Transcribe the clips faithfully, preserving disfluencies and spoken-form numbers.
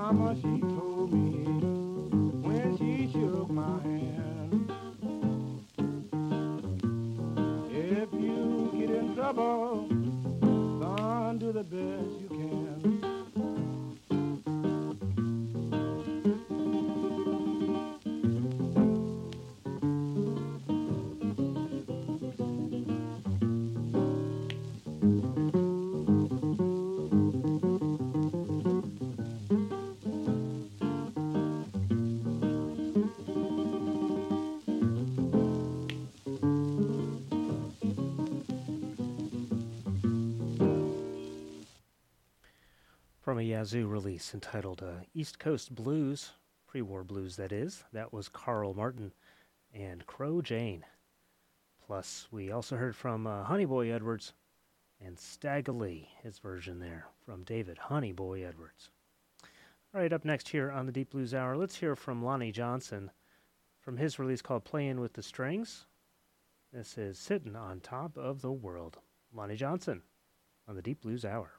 mama, she told me when she shook my hand, if you get in trouble, son, do the best you can. From a Yazoo release entitled uh, East Coast Blues, pre-war blues that is, that was Carl Martin and Crow Jane. Plus, we also heard from uh, Honeyboy Edwards and Stagger Lee, his version there, from David Honeyboy Edwards. All right, up next here on the Deep Blues Hour, let's hear from Lonnie Johnson from his release called Playin' with the Strings. This is Sittin' on Top of the World. Lonnie Johnson on the Deep Blues Hour.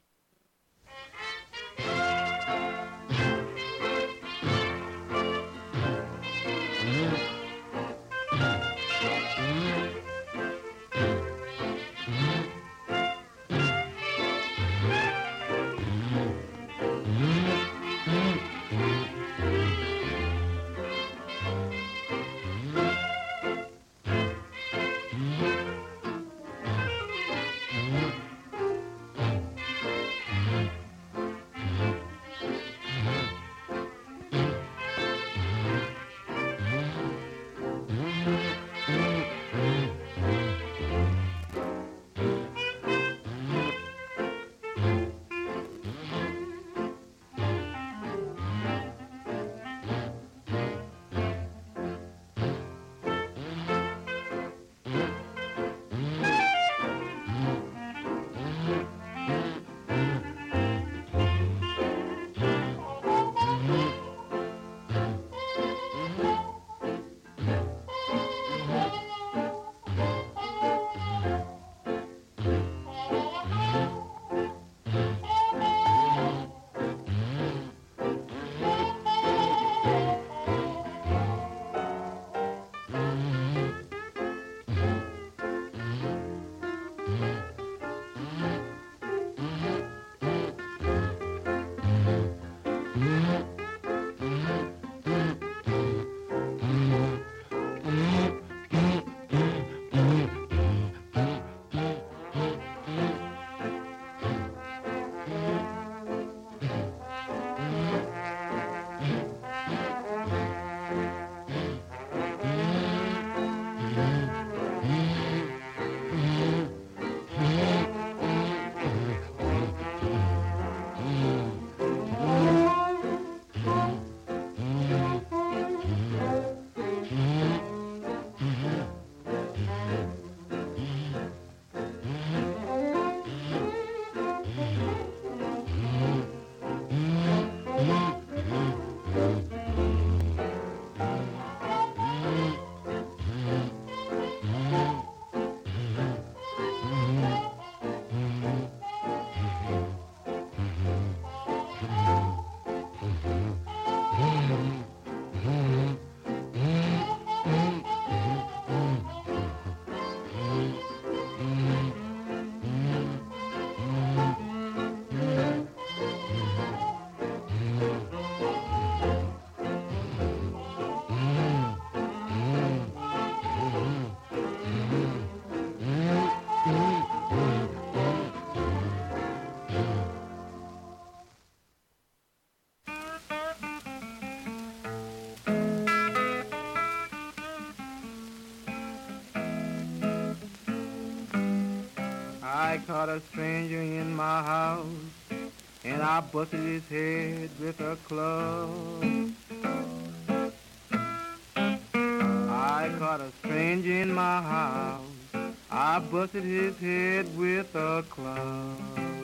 I caught a stranger in my house, and I busted his head with a club. I caught a stranger in my house, I busted his head with a club.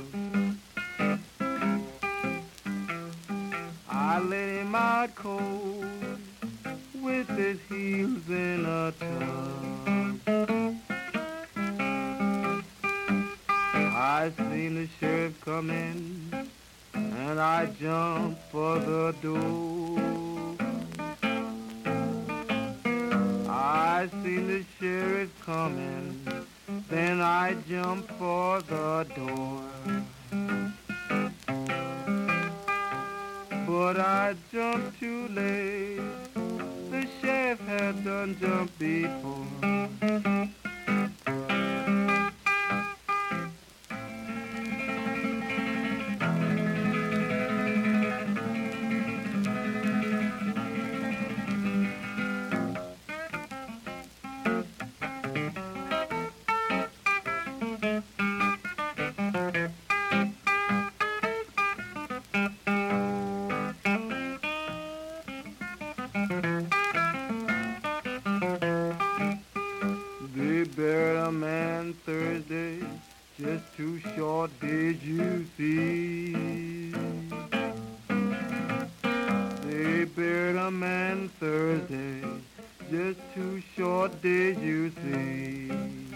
I let him out cold with his heels in a tub. I seen the sheriff come in and I jumped for the door. I seen the sheriff coming, then I jumped for the door. But I jumped too late, the sheriff had done jumped before. They buried a man Thursday, just too short did you see. They buried a man Thursday, just too short did you see.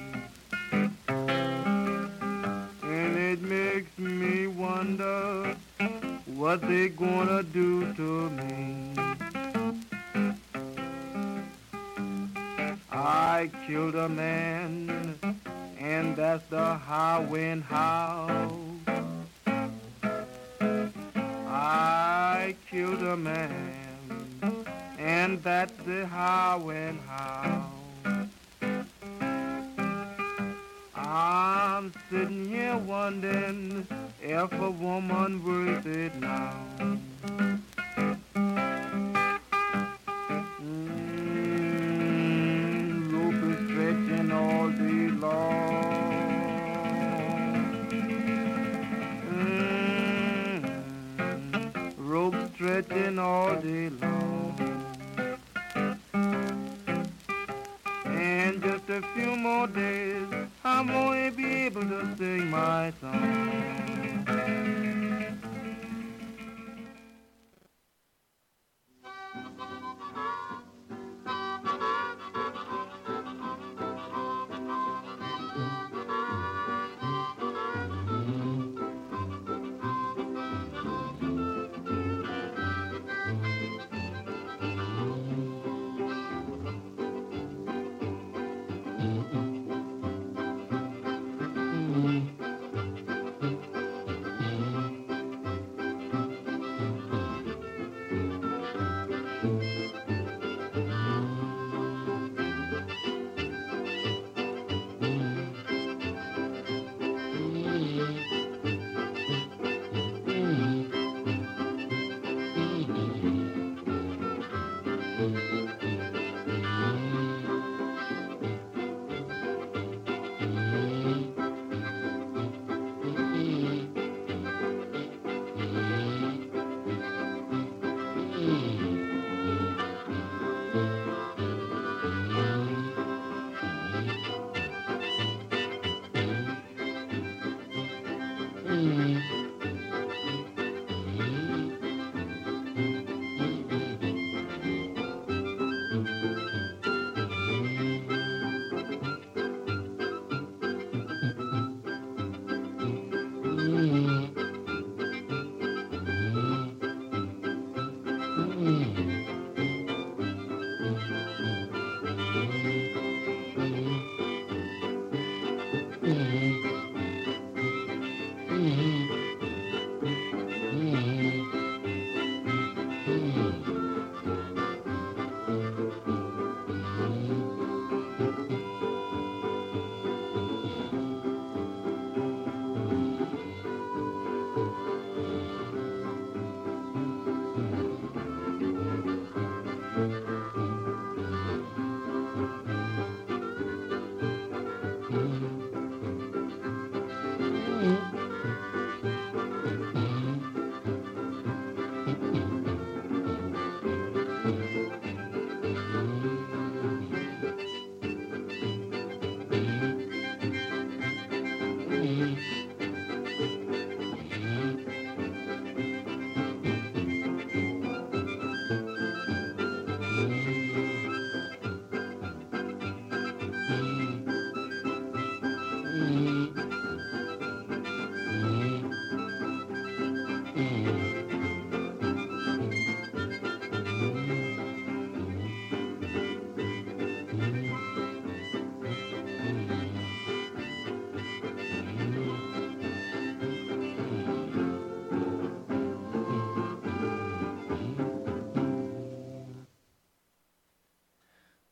And it makes me wonder what they gonna do to me. I killed a man, and that's the how and how. I killed a man, and that's the how and how. I'm sitting here wondering if a woman worth it now. All day long. Mm, rope stretching all day long. And just a few more days, I'm gonna be able to sing my song.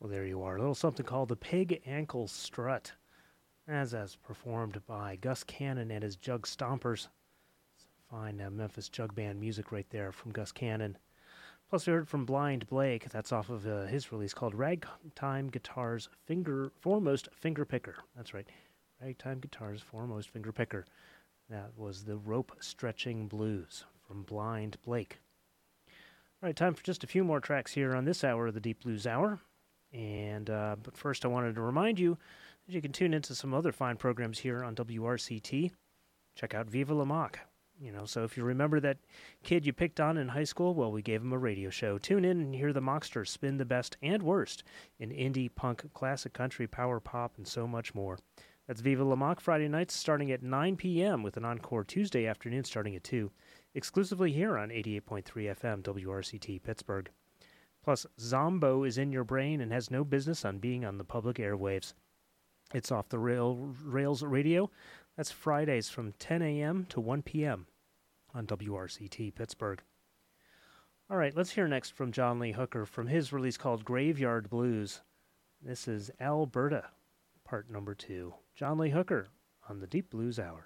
Well, there you are. A little something called the Pig Ankle Strut, as as performed by Gus Cannon and his Jug Stompers. Fine uh, Memphis jug band music right there from Gus Cannon. Plus, we heard from Blind Blake. That's off of uh, his release called Ragtime Guitar's Finger Foremost Finger Picker. That's right, Ragtime Guitar's Foremost Finger Picker. That was the Rope Stretching Blues from Blind Blake. All right, time for just a few more tracks here on this hour of the Deep Blues Hour. And uh, but first, I wanted to remind you that you can tune into some other fine programs here on W R C T. Check out Viva La Mock. You know, so if you remember that kid you picked on in high school, well, we gave him a radio show. Tune in and hear the Mocksters spin the best and worst in indie, punk, classic country, power pop, and so much more. That's Viva La Mock Friday nights starting at nine p.m. with an encore Tuesday afternoon starting at two, exclusively here on eighty-eight point three F M W R C T Pittsburgh. Plus, Zombo is in your brain and has no business on being on the public airwaves. It's off the rail, Rails Radio. That's Fridays from ten a.m. to one p.m. on W R C T Pittsburgh. All right, let's hear next from John Lee Hooker from his release called Graveyard Blues. This is Alberta, part number two. John Lee Hooker on the Deep Blues Hour.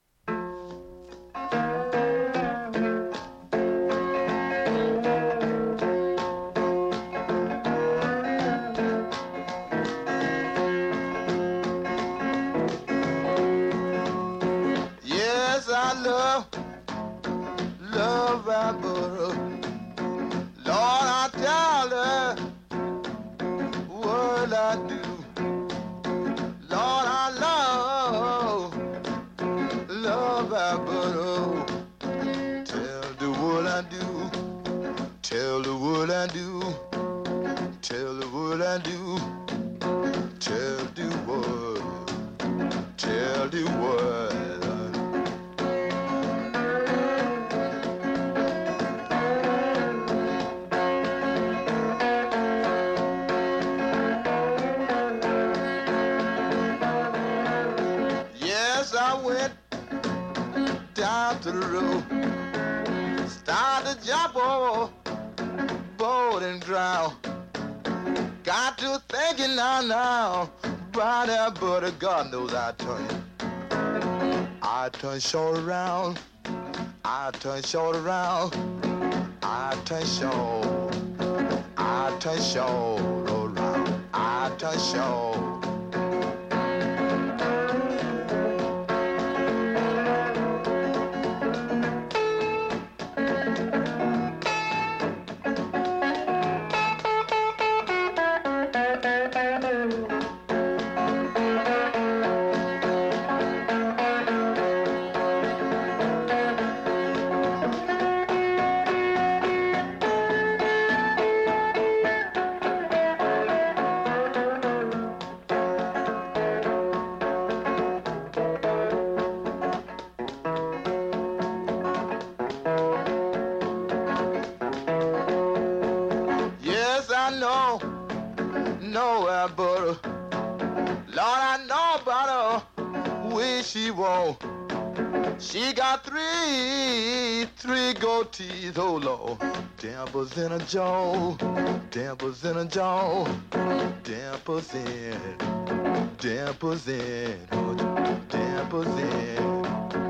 God knows I turn, I turn short around, I turn short around, I turn short, I turn short around, I turn short. She got three, three gold teeth, oh Lord. Dimples in a jaw, dimples in a jaw, dimples in, dimples in, oh, dimples in.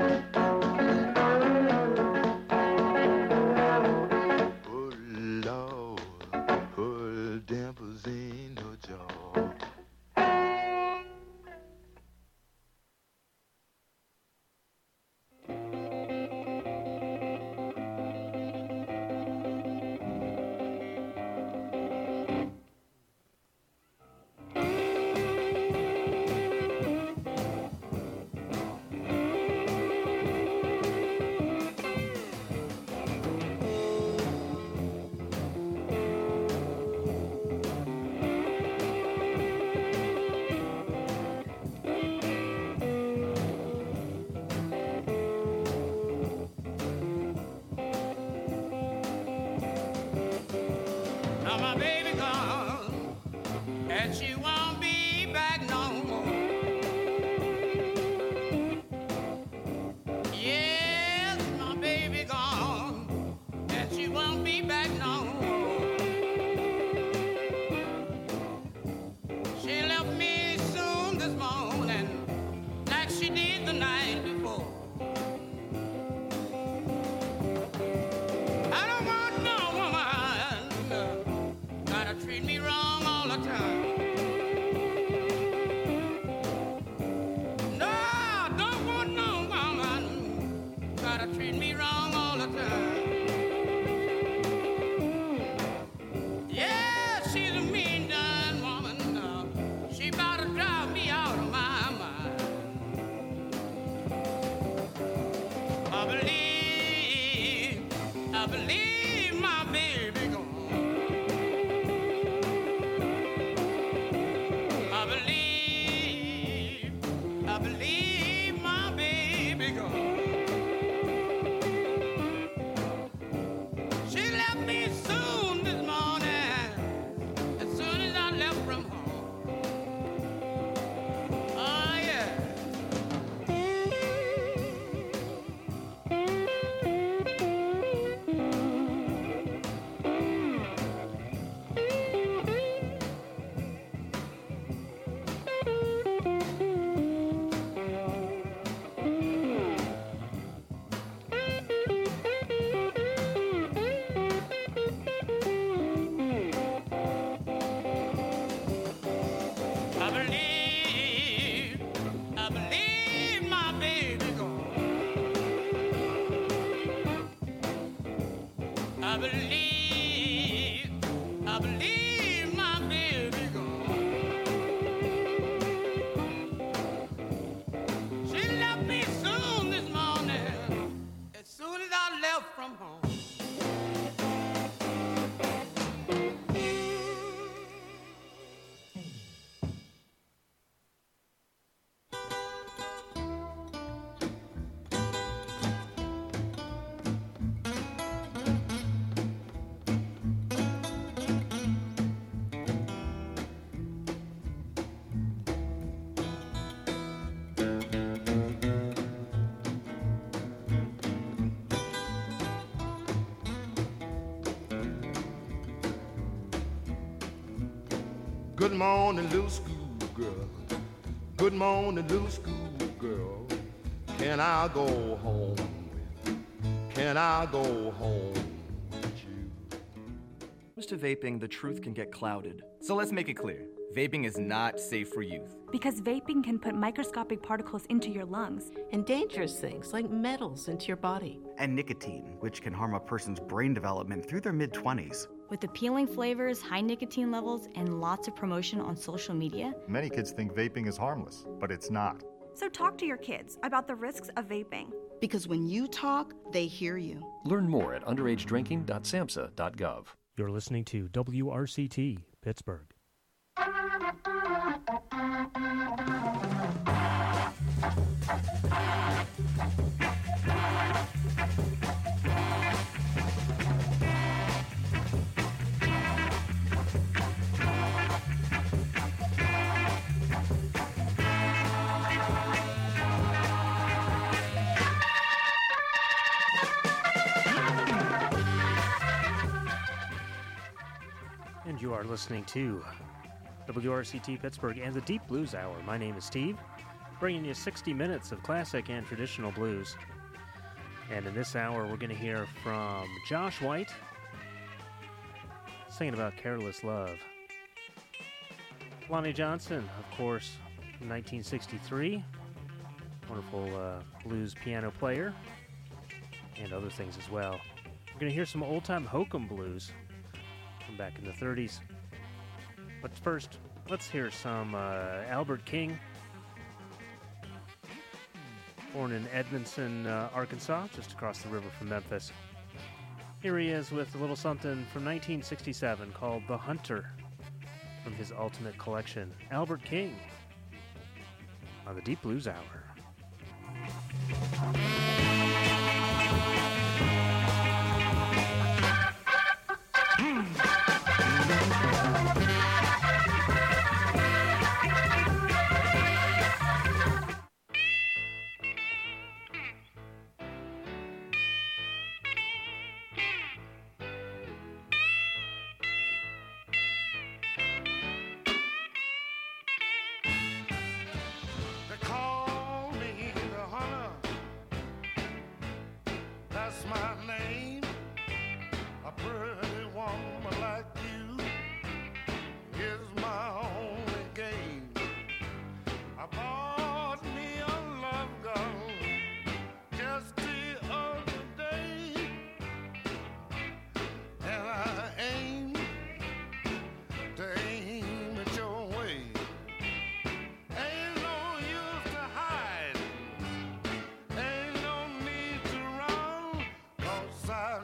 Oh Lord, oh dimples in her jaw. believe my baby gone. I believe, I believe my baby gone. She left me soon this morning, as soon as I left from home. Oh yeah. I believe, I believe my baby gone. I believe, I believe my baby gone. She left me soon this morning, as soon as I left from home. Good morning, little schoolgirl. Good morning, little schoolgirl. Can I go home with? Can I go home with you? Comes to vaping, the truth can get clouded. So let's make it clear. Vaping is not safe for youth. Because vaping can put microscopic particles into your lungs. And dangerous things like metals into your body. And nicotine, which can harm a person's brain development through their mid-twenties. With appealing flavors, high nicotine levels, and lots of promotion on social media. Many kids think vaping is harmless, but it's not. So talk to your kids about the risks of vaping. Because when you talk, they hear you. Learn more at underage drinking dot samhsa dot gov. You're listening to W R C T, Pittsburgh. And you are listening to W R C T Pittsburgh and the Deep Blues Hour. My name is Steve, bringing you sixty minutes of classic and traditional blues. And in this hour, we're going to hear from Josh White, singing about Careless Love. Lonnie Johnson, of course, nineteen sixty-three, wonderful uh, blues piano player, and other things as well. We're going to hear some old-time hokum blues from back in the thirties. But first, let's hear some uh, Albert King, born in Edmondson, uh, Arkansas, just across the river from Memphis. Here he is with a little something from nineteen sixty-seven called The Hunter from his Ultimate Collection. Albert King on the Deep Blues Hour. Side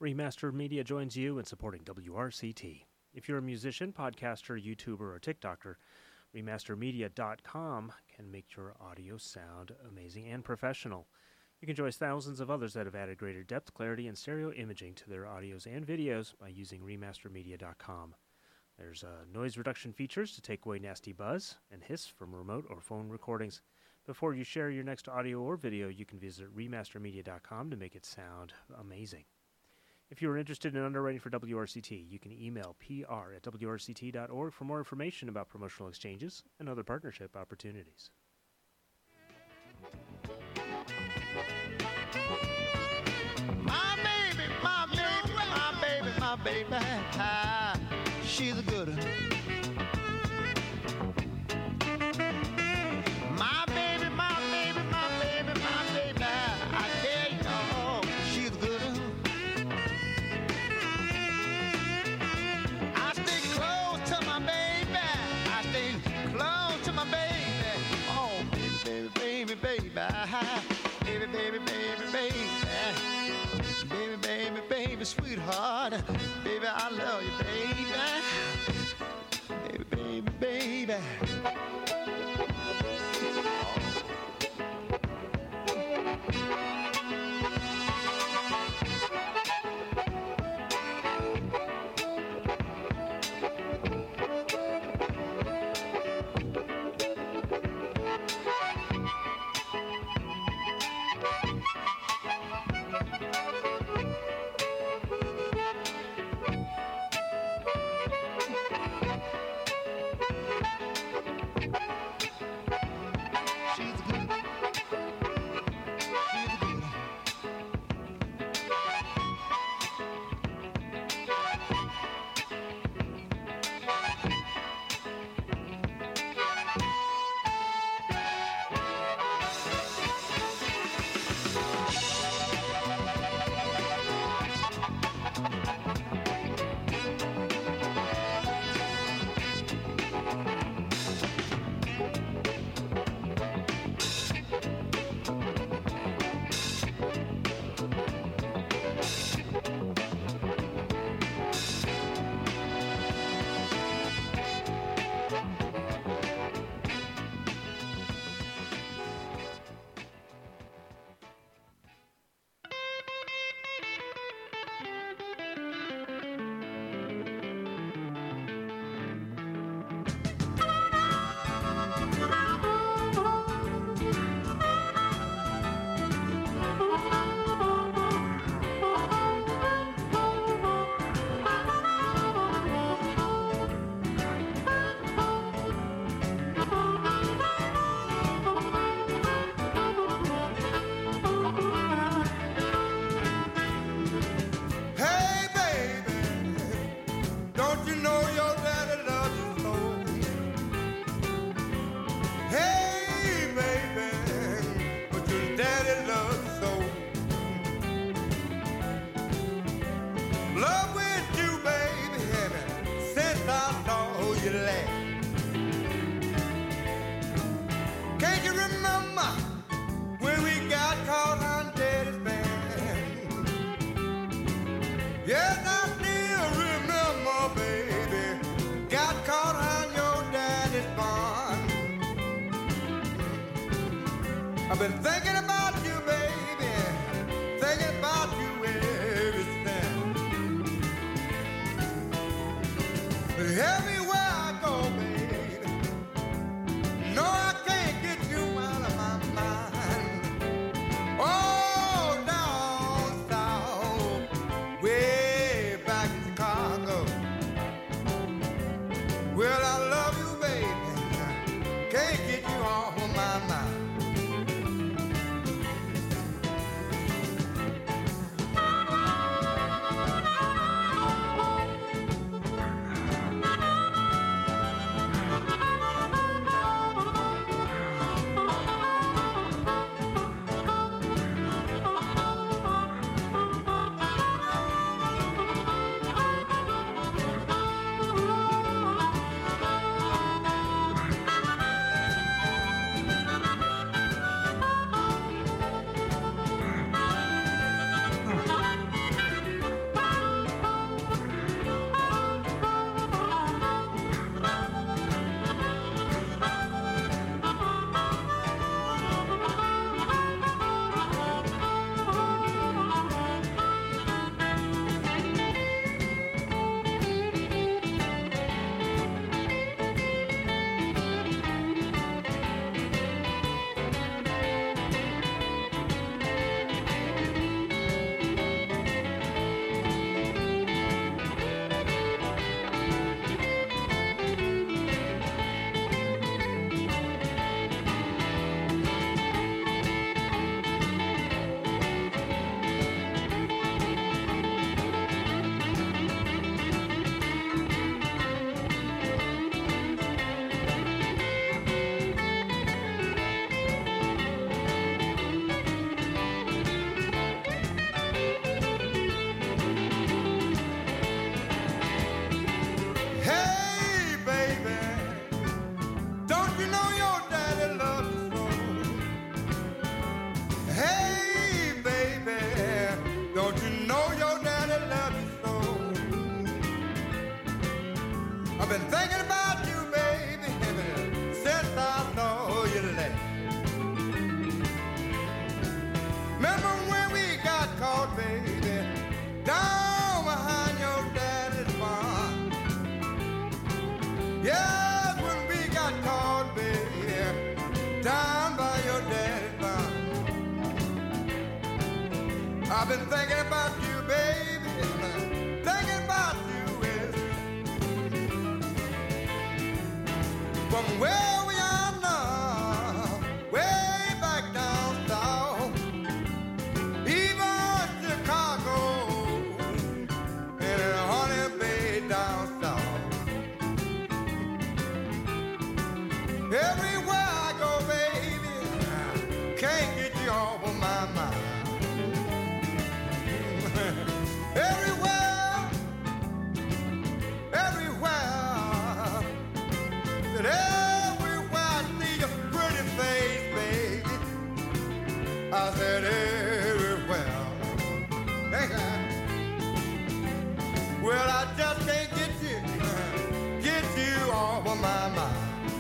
Remastered Media joins you in supporting W R C T. If you're a musician, podcaster, YouTuber, or TikToker, remaster media dot com can make your audio sound amazing and professional. You can join thousands of others that have added greater depth, clarity, and stereo imaging to their audios and videos by using remaster media dot com. There's uh, noise reduction features to take away nasty buzz and hiss from remote or phone recordings. Before you share your next audio or video, you can visit remaster media dot com to make it sound amazing. If you are interested in underwriting for W R C T, you can email P R at W R C T dot org for more information about promotional exchanges and other partnership opportunities. My baby, my baby, my baby, my baby, ah, she's a good one. My baby, my baby, my baby, my baby, I tell you, oh, she's a good one. I stay close to my baby, I stay close to my baby, oh, baby, baby, baby, baby, ah, baby, baby, baby, baby. Baby, baby, baby, sweetheart. Baby, I love you, baby. Baby, baby, baby. I've been thinking about you, baby, thinking about you every step. Everywhere I go, baby, no, I can't get you out of my mind. Oh, down south, way back in Chicago. Well, I love you, baby, can't get you off of my mind. I've been thinking about you, baby, thinking about you is from where we are now, way back down south, even Chicago and Honey Bay down south. Everywhere I go, baby, can't get you off of my mind. Everywhere, everywhere, that everywhere I see your pretty face, baby. I said everywhere. Well, I just can't get you, get you off of my mind.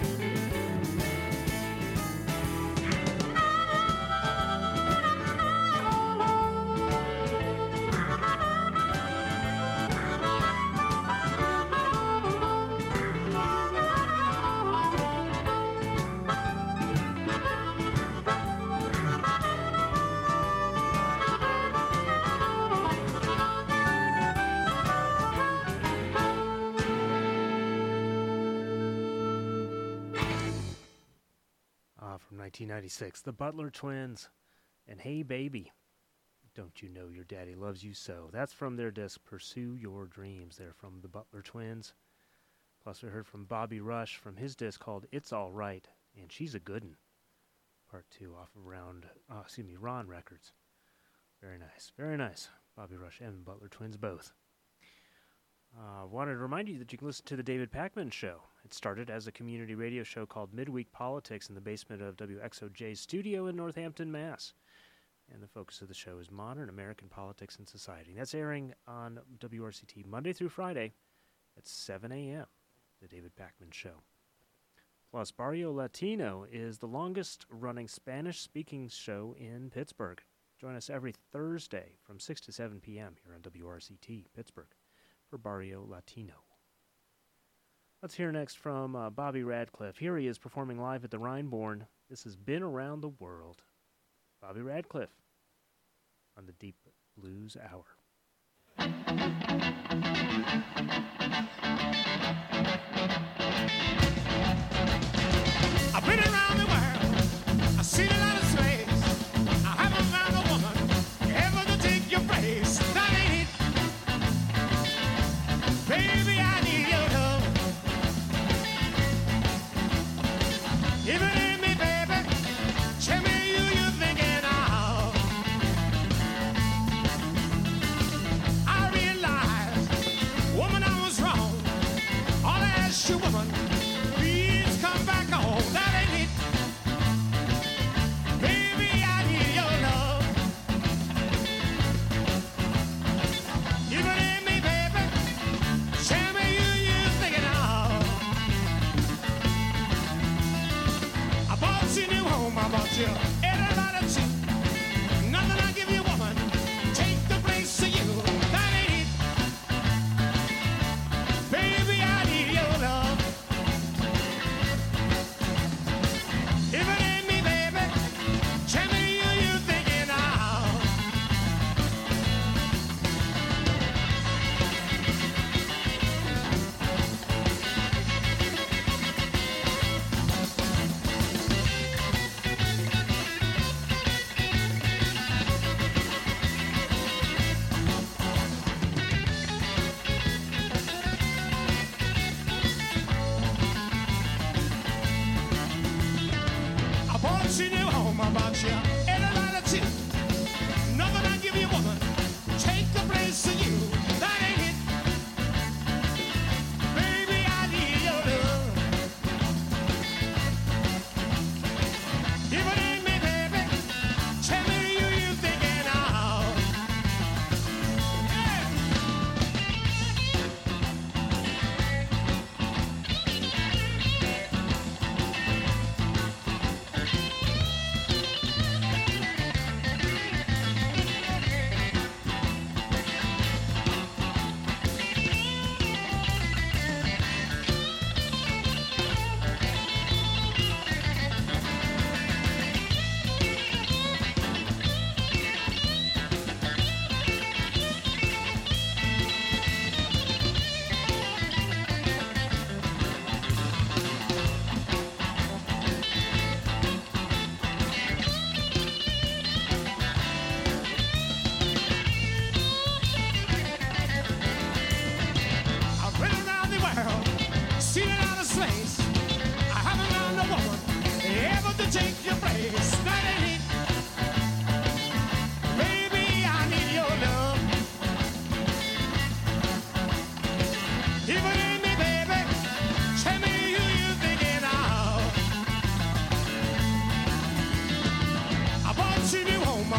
nineteen ninety-six, the Butler Twins, and Hey Baby, Don't You Know Your Daddy Loves You So. That's from their disc Pursue Your Dreams. They're from the Butler Twins. Plus we heard from Bobby Rush from his disc called It's All Right, and She's a Good'n', part two off of round, uh, excuse me, Ron Records. Very nice, very nice. Bobby Rush and Butler Twins both. I uh, wanted to remind you that you can listen to The David Pakman Show. It started as a community radio show called Midweek Politics in the basement of W X O J's studio in Northampton, Mass. And the focus of the show is modern American politics and society. That's airing on W R C T Monday through Friday at seven a.m., The David Pakman Show. Plus, Barrio Latino is the longest-running Spanish-speaking show in Pittsburgh. Join us every Thursday from six to seven p.m. here on W R C T Pittsburgh for Barrio Latino. Let's hear next from uh, Bobby Radcliffe. Here he is performing live at the Rhineborn. This has Been Around the World. Bobby Radcliffe on the Deep Blues Hour. I've been around the world. I've seen a lot of slaves. I haven't found a woman ever to take your place. That ain't it. Baby, I need your love. Give it in me, baby. Tell me who you're thinking of. I realize, woman, I was wrong. All I ask you, woman, please come back home. That ain't it. Baby, I need your love. Give it in me, baby. Tell me who you're thinking of. I bought you a new home. I bought you everybody too. Nothing I give you, woman, take the place of you. That ain't it. Baby, I need your love. If it ain't me, baby, tell me who you thinking of. I bought you a new home, I bought you everybody too. Nothing I give you, woman, take the place of you. That ain't it. Baby, I need your love. If it ain't me, baby, tell me who you thinking of. Yeah.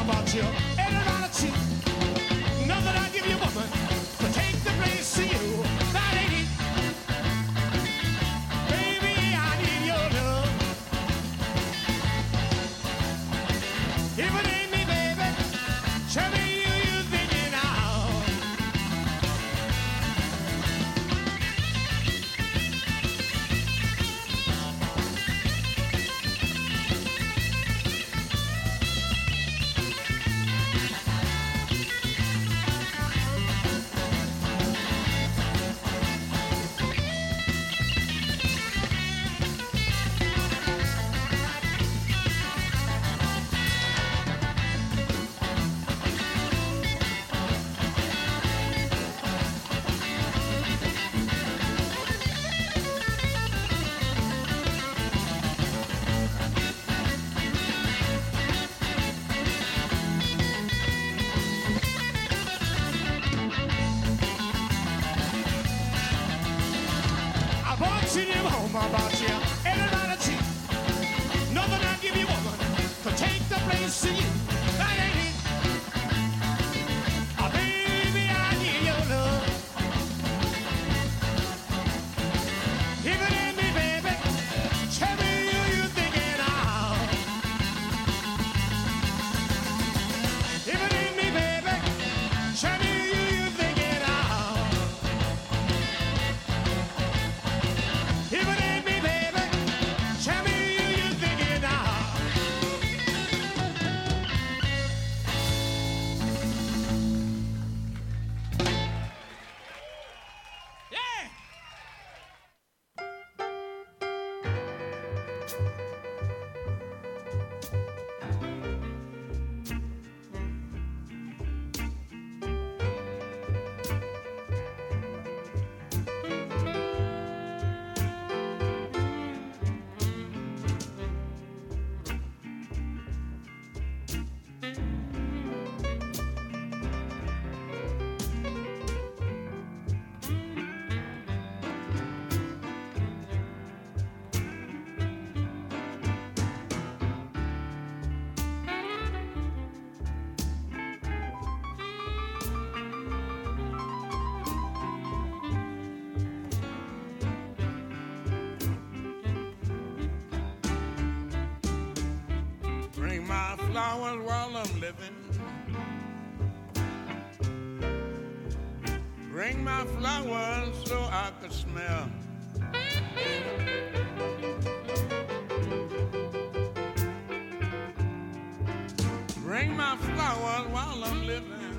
about you. Everybody cheap. Nothing I give you, woman, to take the place of you. That ain't it. Baby, I need your love. If it ain't me, baby, tell me you, you thinking out. About you, everybody cheap. Nothing I give you, woman, to take the place of you. That ain't it. Oh, baby, I need your love. If it ain't me, baby, tell me who you thinking of. If it ain't me, baby, tell me who you thinking of. If it ain't me, baby, tell me who you thinking of. Yeah! Bring my flowers while I'm living. Bring my flowers so I could smell. Bring my flowers while I'm living.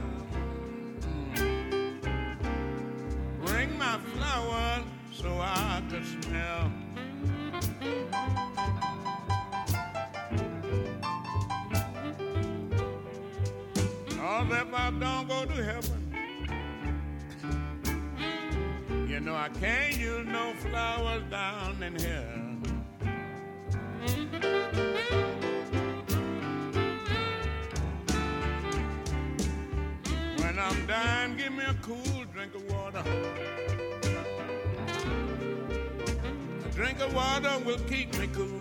Bring my flowers so I could smell. Cause if I don't go to heaven, you know I can't use no flowers down in here. When I'm dying, give me a cool drink of water. A drink of water will keep me cool.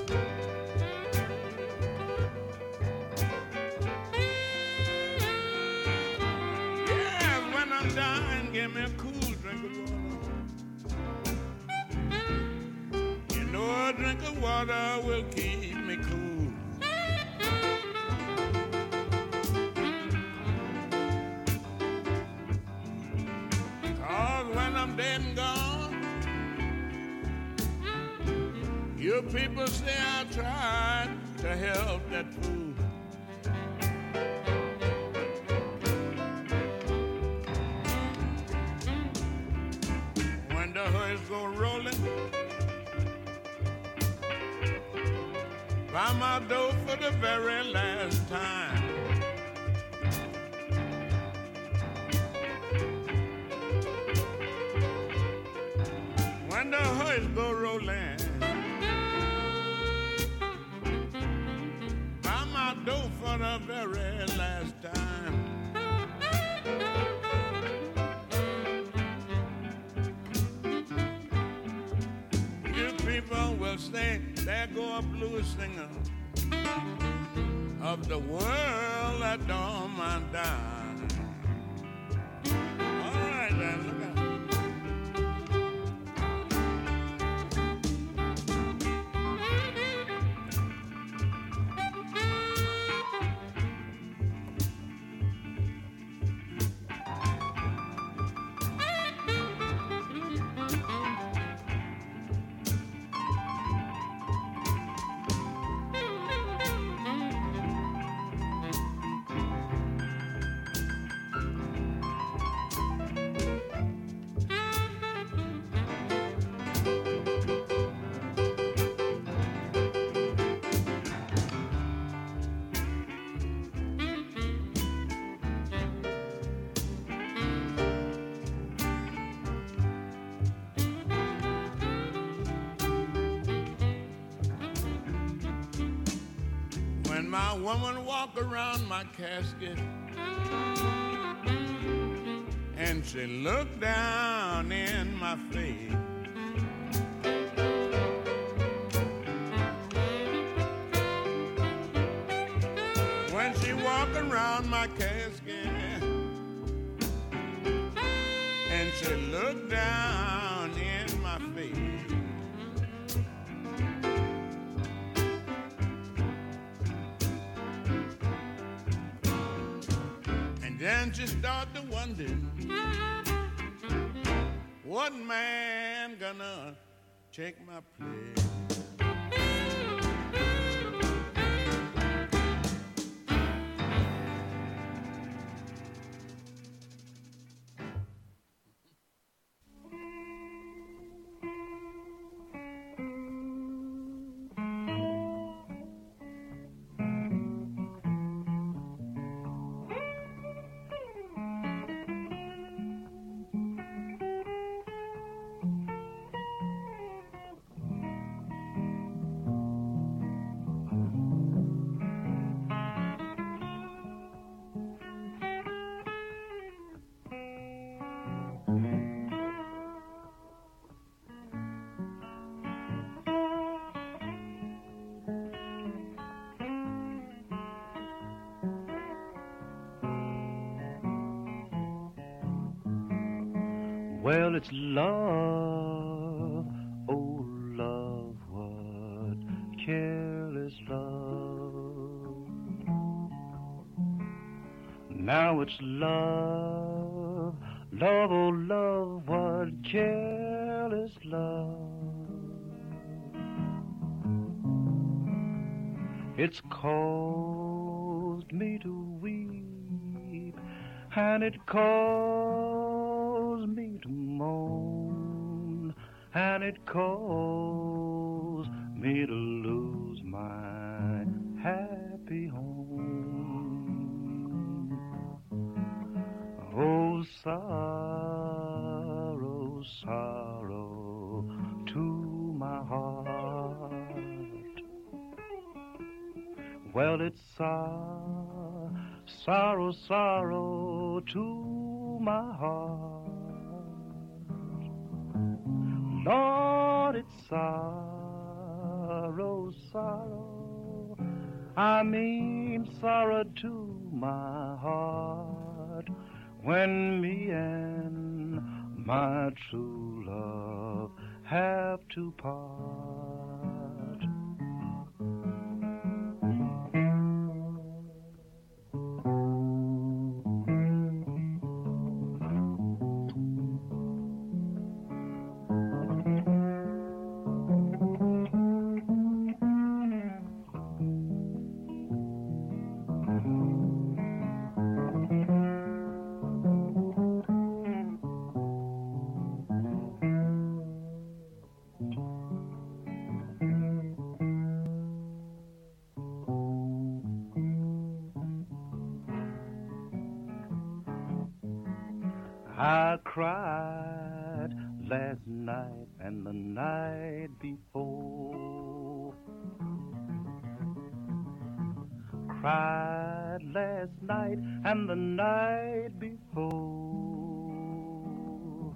Dying, give me a cool drink of water. You know a drink of water will keep me cool. Cause when I'm dead and gone, you people say I tried to help that fool. The hearse go rolling by my door for the very last time. When the hearse go rolling by my door for the very last time. People will say, there go a blues singer. A of the world that don't mind dying. All right, then, look out. My woman walk around my casket and she look down in my face. When she walk around my casket and she look down in my face. Then she start to wonder, what man gonna take my place? Well, it's love, oh love, what careless love. Now it's love, love, oh love, what careless love. It's caused me to weep, and it caused me to moan, and it caused me to lose my happy home. Oh, sorrow, sorrow to my heart. Well, it's sorrow, sorrow, sorrow to my heart. Lord, it's sorrow, sorrow, I mean sorrow to my heart, when me and my true love have to part. I cried last night and the night before. Cried last night and the night before.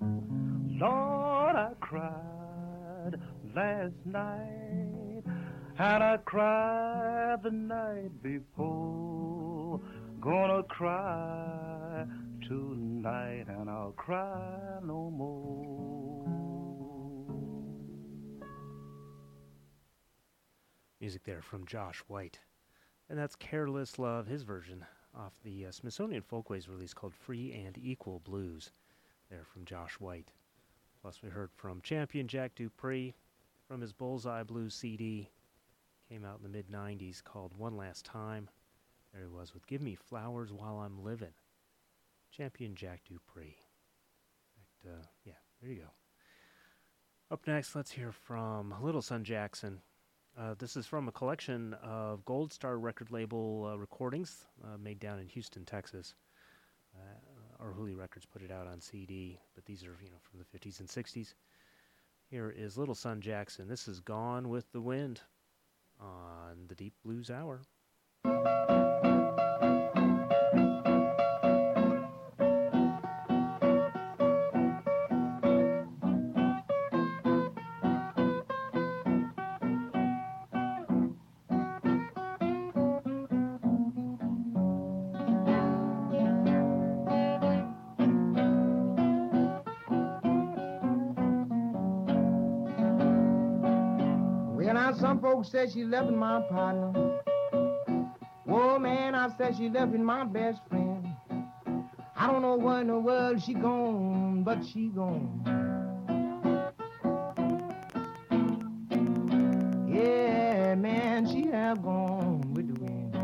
Lord, I cried last night and I cried the night before. Gonna cry tonight and I'll cry no more. Music there from Josh White. And that's Careless Love, his version, off the uh, Smithsonian Folkways release called Free and Equal Blues, there from Josh White. Plus we heard from Champion Jack Dupree from his Bullseye Blues C D. Came out in the mid nineties, called One Last Time. There he was with Give Me Flowers While I'm Livin'. Champion Jack Dupree. In fact, uh, yeah, there you go. Up next, let's hear from Little Son Jackson. Uh, this is from a collection of Gold Star record label uh, recordings uh, made down in Houston, Texas. Uh, Arhoolie Records put it out on C D, but these are, you know, from the fifties and sixties. Here is Little Son Jackson. This is Gone with the Wind on the Deep Blues Hour. Some folks said she left in my partner. Whoa, man, I said she left in my best friend. I don't know where in the world she gone, but she gone. Yeah, man, she have gone with the wind.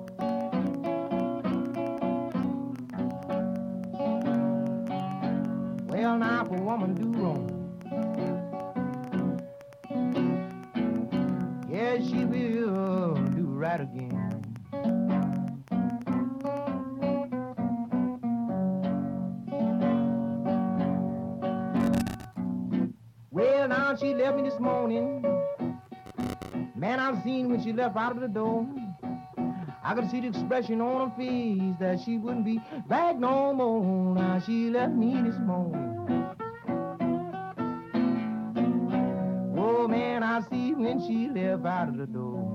Well, now if a woman do wrong, yeah, she will do right again. Well, now she left me this morning. Man, I've seen when she left out of the door. I could see the expression on her face that she wouldn't be back no more. Now she left me this morning. Oh, man, I see when she left out of the door.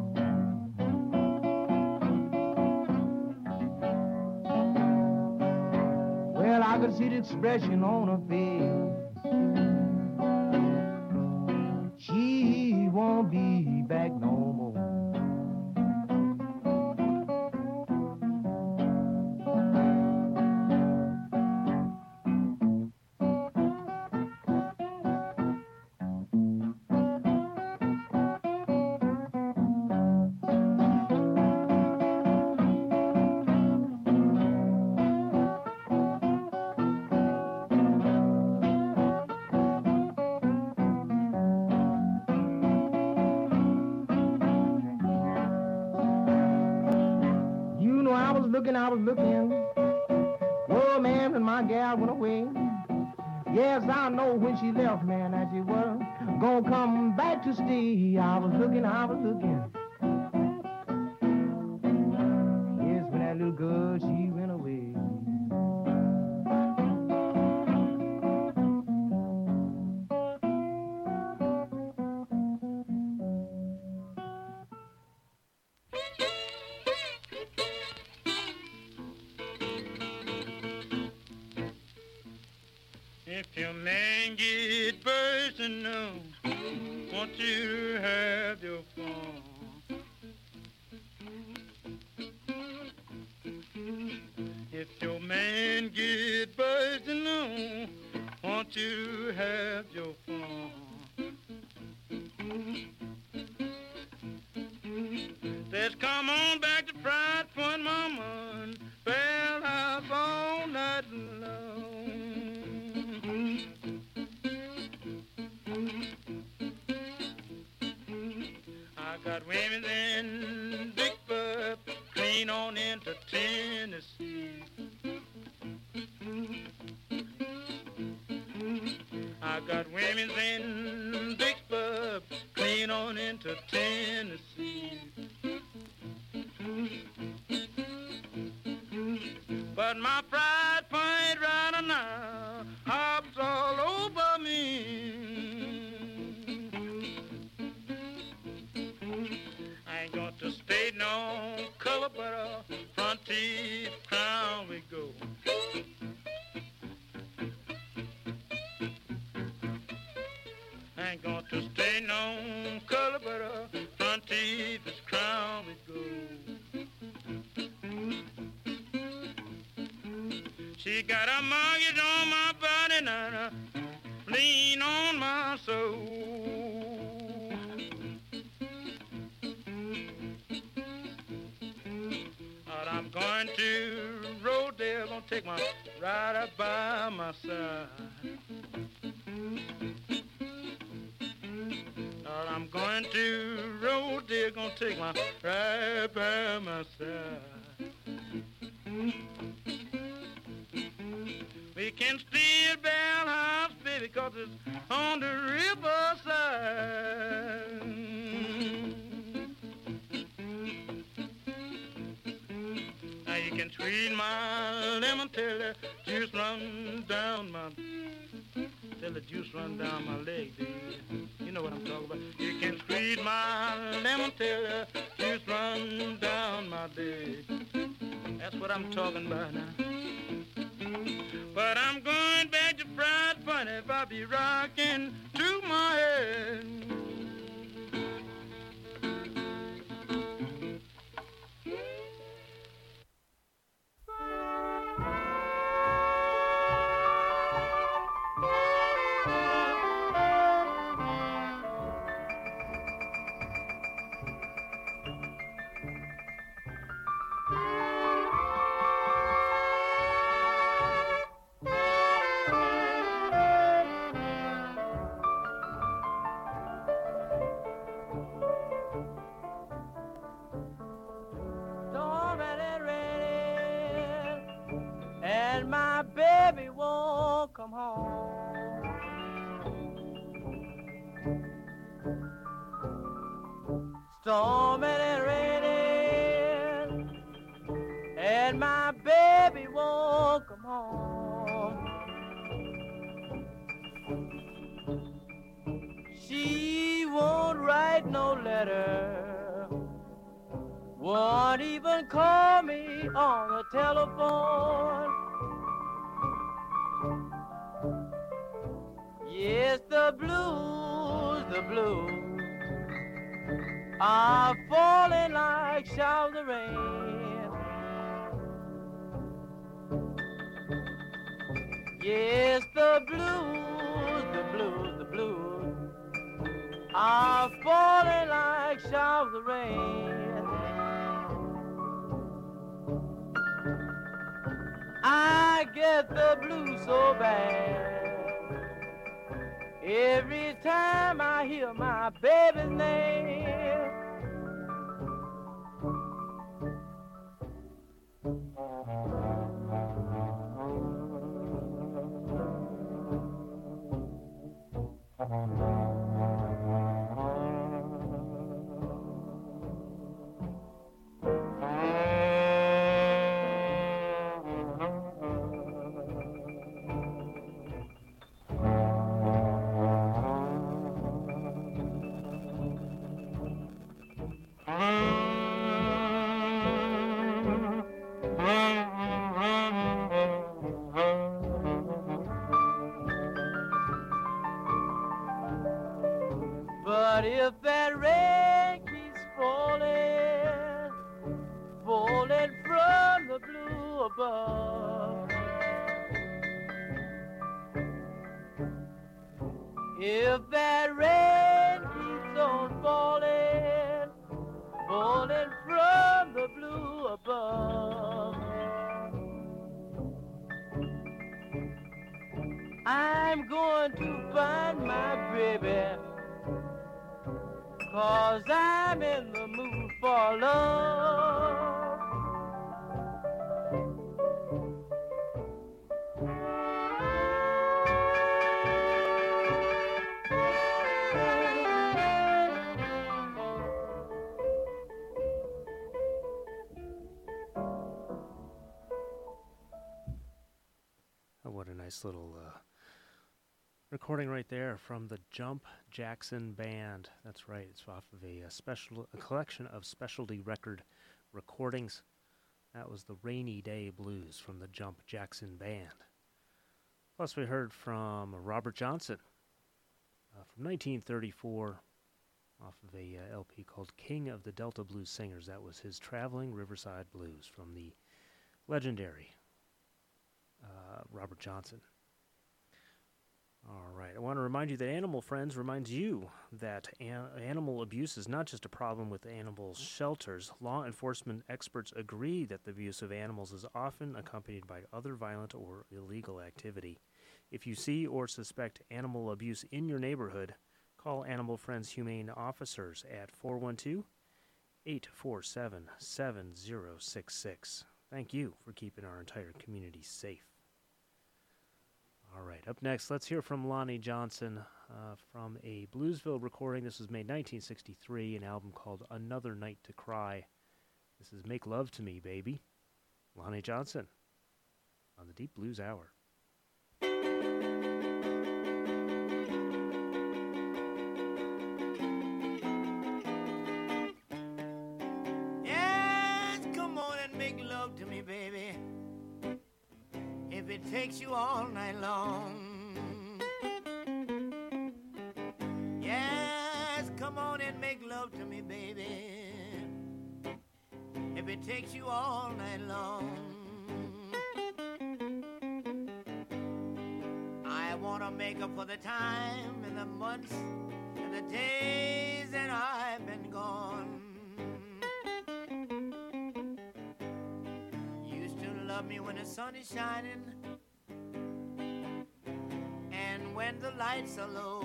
Well, I could see the expression on her face. She won't be back no more. I was looking, oh man, and my gal went away. Yes, I know when she left, man, that she was gonna come back to stay. I was looking, I was looking. Yes, when that little girl, she went away. If your man get personal, want you to have your fun. If your man get personal, want you to have your fun. Let's come on back to Fried Point, mama, and bell house all night long. I got women in Big Bub, clean on into Tennessee. I got women in Big Bub, clean on into Tennessee. But my fried point right now hops all over me. but a front teeth crown we go. Ain't going to stay no color, but a front teeth is crown we go. She got a mortgage on my body and a lien on my soul. But I'm going to Rodale, gonna take my ride up by my side. But I'm going to Rodale, gonna take my ride by my side. We can steal Bell House, baby, 'cause it's on the riverside. Now you can squeeze my lemon till the juice run down my, till the juice run down my leg, baby. You know what I'm talking about. You can squeeze my lemon till the juice run down my leg. That's what I'm talking about now. But I'm going back to Fried Point if I be rocking to my head. Come home. Storming and raining, and my baby won't come home. She won't write no letter, won't even call me on the telephone. Yes, the blues, the blues are falling like showers of rain. Yes, the blues, the blues, the blues are falling like showers of rain. I get the blues so bad every time I hear my baby's name. But if that rain keeps falling, falling from the blue above, if that rain keeps on falling, falling from the blue above, I'm going to find my baby, 'cause I'm in the mood for love. Oh, what a nice little uh, recording right there from the Jump Jackson Band. That's right. It's off of a, a special a collection of specialty record recordings. That was the Rainy Day Blues from the Jump Jackson Band. Plus we heard from Robert Johnson uh, from nineteen thirty-four off of a uh, L P called King of the Delta Blues Singers. That was his Traveling Riverside Blues from the legendary uh, Robert Johnson. All right, I want to remind you that Animal Friends reminds you that an- animal abuse is not just a problem with animal shelters. Law enforcement experts agree that the abuse of animals is often accompanied by other violent or illegal activity. If you see or suspect animal abuse in your neighborhood, call Animal Friends Humane Officers at four one two, eight four seven, seven zero six six. Thank you for keeping our entire community safe. All right, up next, let's hear from Lonnie Johnson uh, from a Bluesville recording. This was made nineteen sixty-three, an album called Another Night to Cry. This is Make Love to Me, Baby. Lonnie Johnson on the Deep Blues Hour. Yes, come on and make love to me, baby. If it takes you all night long. Yes, come on and make love to me, baby. If it takes you all night long. I wanna make up for the time and the months and the days that I've been gone. Love me when the sun is shining and when the lights are low.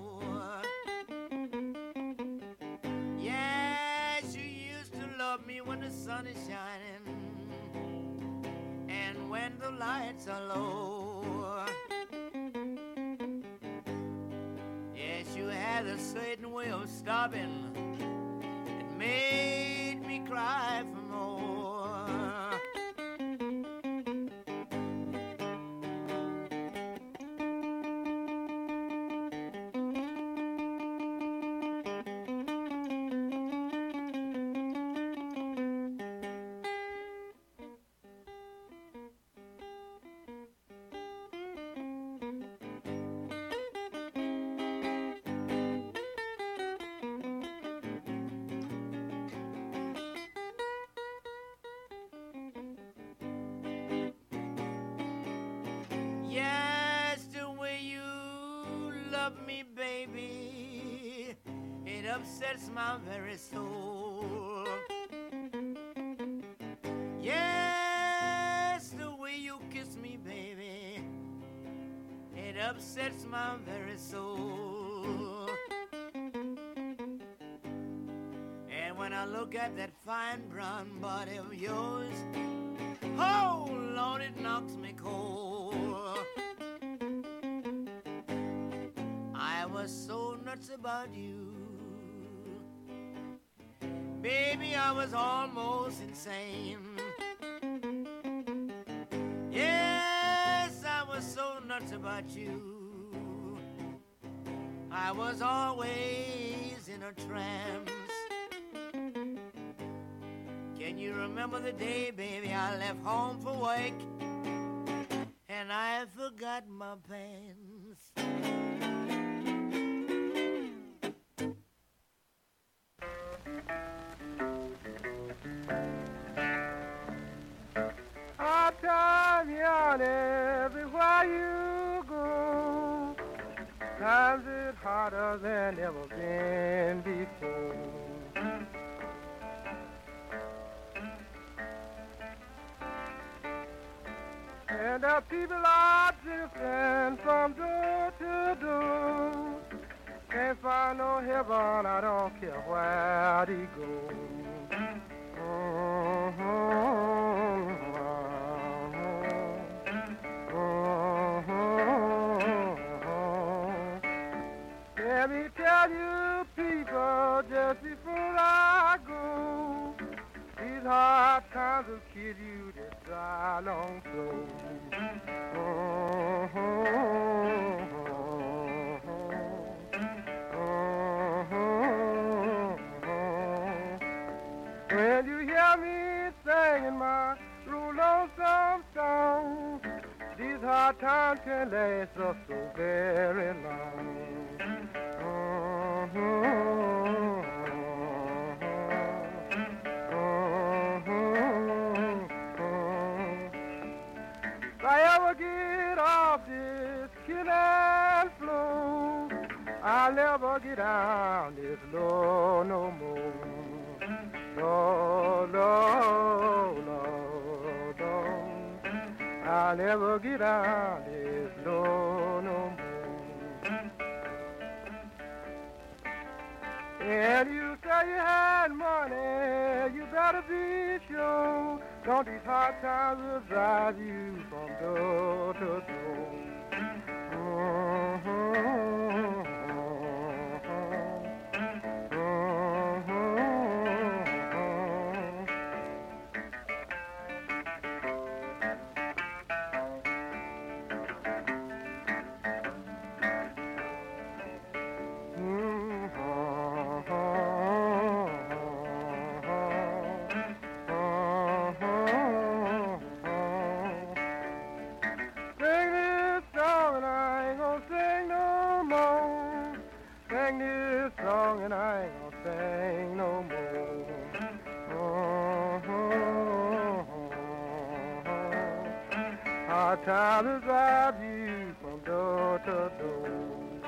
Yes, you used to love me when the sun is shining and when the lights are low. Yes, you had a certain way of stopping. It made me cry for more. Upsets my very soul. Yes, the way you kiss me, baby, it upsets my very soul. And when I look at that fine brown body of yours, oh Lord, it knocks me cold. I was so nuts about you, baby, I was almost insane. Yes, I was so nuts about you. I was always in a trance. Can you remember the day, baby, I left home for work and I forgot my pants? Time on everywhere you go. Times it harder than ever been before. And the people are drifting from door to door. Can't find no heaven, I don't care where they go. Let me tell you, people, just before I go, these hard times will kill you this dry, long flow. When you hear me singing my real lonesome song. These hard times can last us so very long. If I ever get off this killing floor, I'll never get down this low no more. No, no, no, no. I'll never get down this low no more. And you say you had money, you better be sure. Don't these hard times will drive you from door to door. Time to drive you from door to door.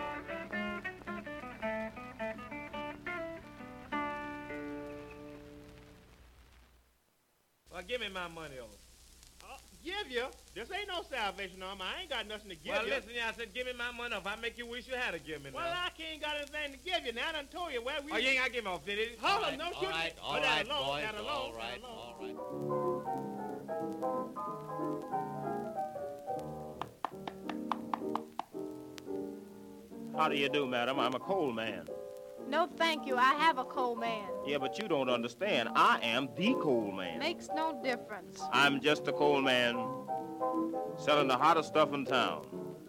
Well, give me my money over. Uh, give you? This ain't no Salvation Army. I ain't got nothing to give well, you. Well, listen, I said give me my money. If I make you wish you had to give me now. Well, I can't got anything to give you now. I done told you where we... Oh, you ain't got to give me off, did it? Hold on, right, no all shooting. Right, all oh, right, alone, boys, alone, all right, alone. all right. How do you do, madam? I'm a coal man. No, thank you. I have a coal man. Yeah, but you don't understand. I am the coal man. Makes no difference. I'm just a coal man selling the hottest stuff in town.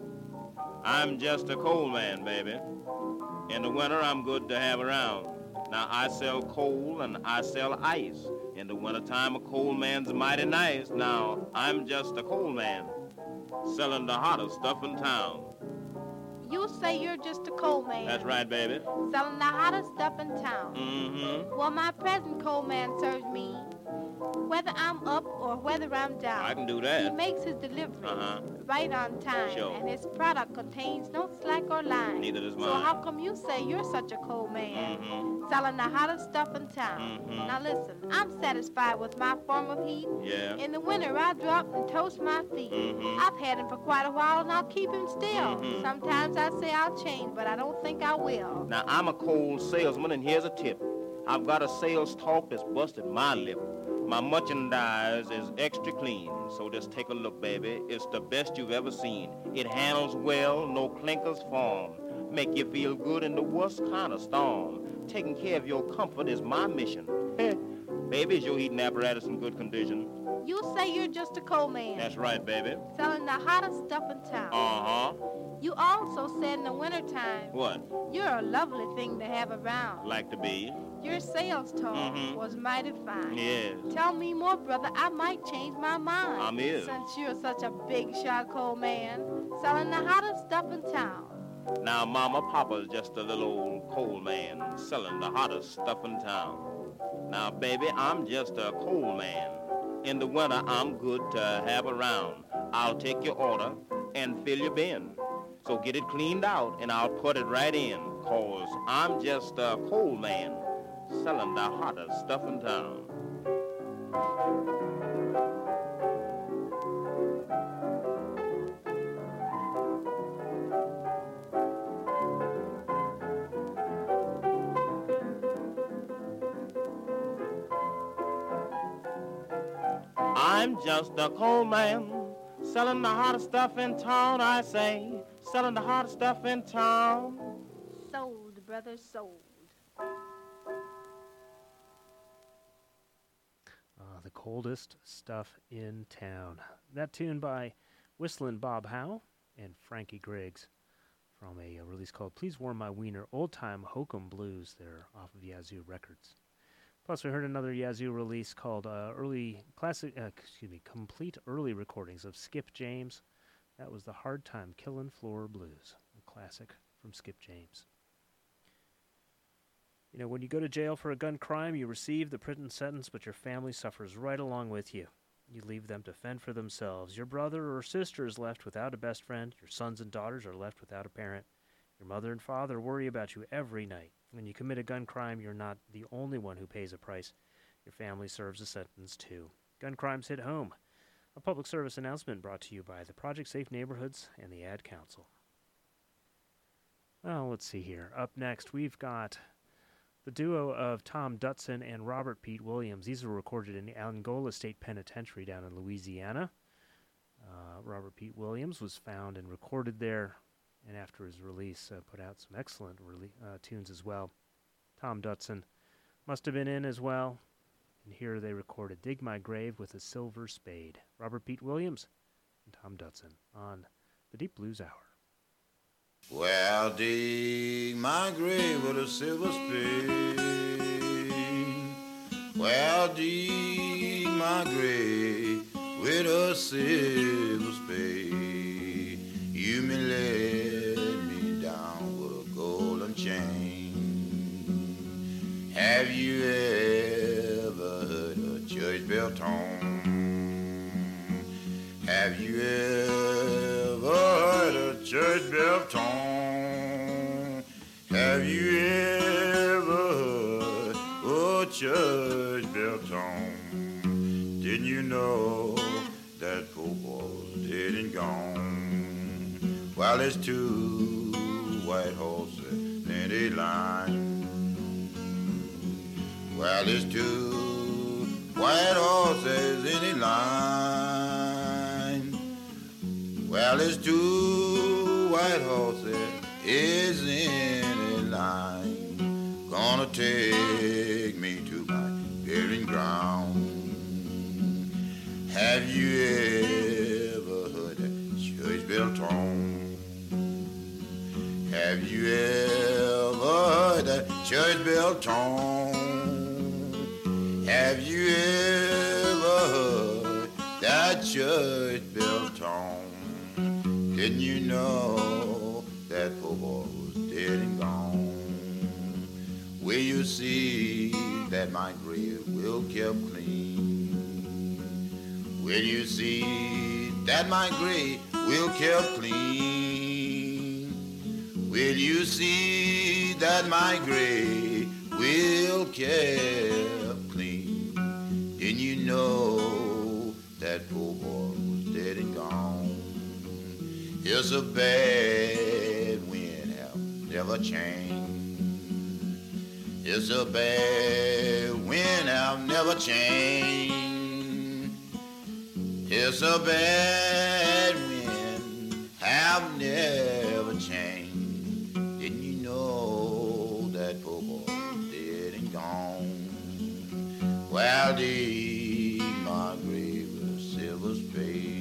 I'm just a coal man, baby. In the winter, I'm good to have around. Now, I sell coal and I sell ice. In the wintertime, a coal man's mighty nice. Now, I'm just a coal man selling the hottest stuff in town. You say you're just a coal man. That's right, baby. Selling the hottest stuff in town. Mm-hmm. Well, my present coal man serves me whether I'm up or whether I'm down. I can do that. He makes his delivery uh-huh. right on time. Sure. And his product contains no slack or line. Neither does mine. So how come you say you're such a coal man? Mm-hmm. Selling the hottest stuff in town. Mm-hmm. Now listen, I'm satisfied with my form of heat. Yeah. In the winter, I drop and toast my feet. Mm-hmm. I've had him for quite a while and I'll keep him still. Mm-hmm. Sometimes I say I'll change, but I don't think I will. Now, I'm a coal salesman, and here's a tip. I've got a sales talk that's busted my lip. My merchandise is extra clean, so just take a look, baby. It's the best you've ever seen. It handles well, no clinkers form. Make you feel good in the worst kind of storm. Taking care of your comfort is my mission. Baby, is your heating apparatus in good condition? You say you're just a coal man. That's right, baby. Selling the hottest stuff in town. Uh-huh. You also said in the wintertime. What? You're a lovely thing to have around. Like to be. Your sales talk mm-hmm. was mighty fine. Yes. Tell me more, brother. I might change my mind. I'm is. Since you're such a big shot coal man, selling the hottest stuff in town. Now, Mama, Papa's just a little old coal man selling the hottest stuff in town. Now, baby, I'm just a coal man. In the winter, I'm good to have around. I'll take your order and fill your bin. So get it cleaned out and I'll put it right in, 'cause I'm just a coal man selling the hottest stuff in town. I'm just a coal man selling the hottest stuff in town, I say. Selling the hottest stuff in town. Sold, brother, sold. Uh, the coldest stuff in town. That tune by Whistlin' Bob Howe and Frankie Griggs from a, a release called Please Warm My Wiener, Old Time Hokum Blues. They're off of Yazoo Records. Plus, we heard another Yazoo release called uh, Early Classic, uh, excuse me, Complete Early Recordings of Skip James. That was the Hard Time Killin' Floor Blues, a classic from Skip James. You know, when you go to jail for a gun crime, you receive the prison sentence, but your family suffers right along with you. You leave them to fend for themselves. Your brother or sister is left without a best friend. Your sons and daughters are left without a parent. Your mother and father worry about you every night. When you commit a gun crime, you're not the only one who pays a price. Your family serves a sentence, too. Gun crimes hit home. A public service announcement brought to you by the Project Safe Neighborhoods and the Ad Council. Well, let's see here. Up next, we've got the duo of Tom Dutson and Robert Pete Williams. These were recorded in the Angola State Penitentiary down in Louisiana. Uh, Robert Pete Williams was found and recorded there, and after his release, uh, put out some excellent rele- uh, tunes as well. Tom Dutson must have been in as well, and here they recorded Dig My Grave with a Silver Spade. Robert Pete Williams and Tom Dutson on the Deep Blues Hour. Well, dig my grave with a silver spade. Well, dig my grave with a silver spade. You may let me down with a golden chain. Have you ever heard a church bell tone? Have you ever heard a church bell tone? Have you ever heard a church bell tone? Didn't you know that poor boy was dead and gone? Well, there's two white horses in a line. Well, there's two white horses in a line. Well, there's two white horses is in a line, gonna take me to my burying ground. Have you ever heard that church bell tone? Have you ever heard that church bell tone? Have you ever heard that church bell tone? Didn't you know that poor boy was dead and gone? Will you see that my grave will keep clean? Will you see that my grave will keep clean? Will you see that my grave will keep clean? Didn't you know that poor boy was dead and gone? It's a bad wind have never changed. It's a bad wind have never changed. It's a bad wind have never changed. Didn't you know that poor boy is dead and gone? Well, dig my grave with a silver spade.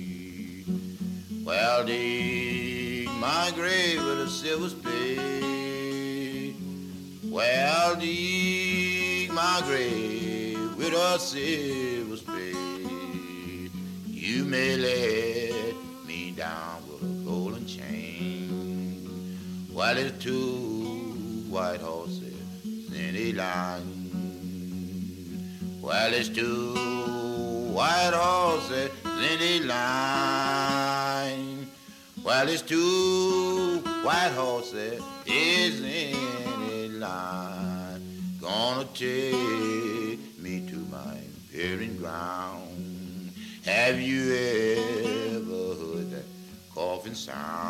Well, dig my grave with a silver spade. Well, dig my grave with a silver spade. You may let me down with a golden chain. While there's two white horses in a line. While there's two white horses in a line. While there's two white horses is in a line, gonna take me to my burying ground. Have you ever heard that coffin sound?